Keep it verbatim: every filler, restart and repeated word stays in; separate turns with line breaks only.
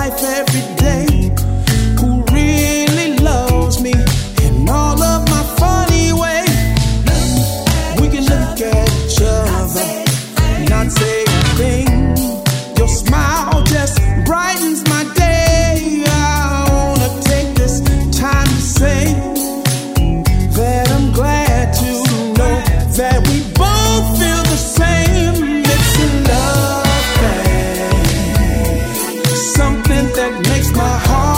life every day, who really loves me in all of my funny ways. We can look at each other, not say a thing. Your smile just brightens my day. I wanna take this time to say that I'm glad to know that we both feel the same. It's a love thing, something that makes my heart